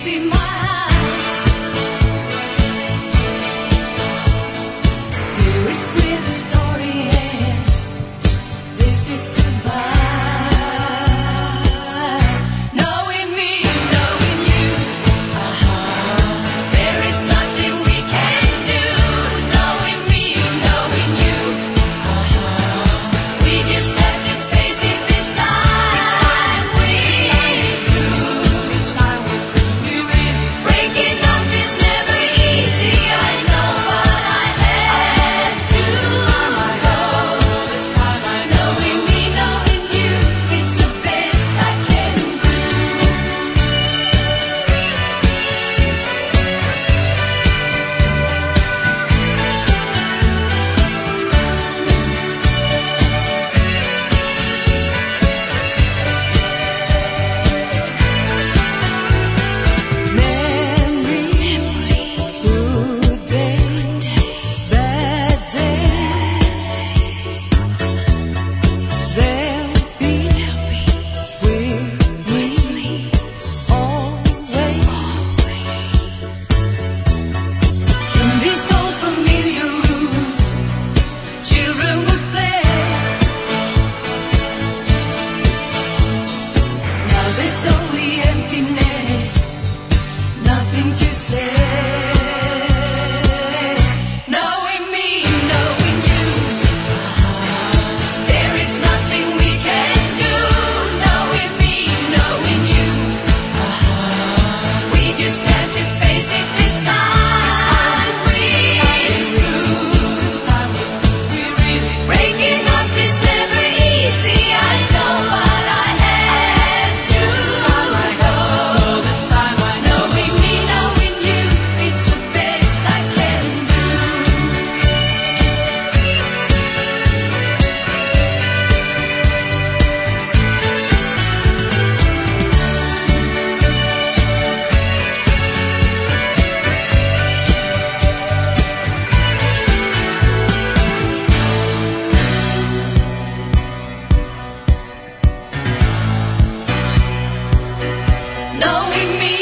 see my eyes. Here is where the story ends. This is goodbye. Knowing me, knowing you. There is nothing we can do. Knowing me, knowing you. We just have to face it this time. Breaking up is never easy, I know, but I had to go. Knowing me, knowing you, it's the best I can do. There's only emptiness, nothing to say. Knowing me, knowing you, there is nothing we can do. Knowing me, knowing you, we just have to face it this time. Breaking up is never easy, I know, but I had to go. Knowing me, knowing you, it's the best I can do. Knowing me,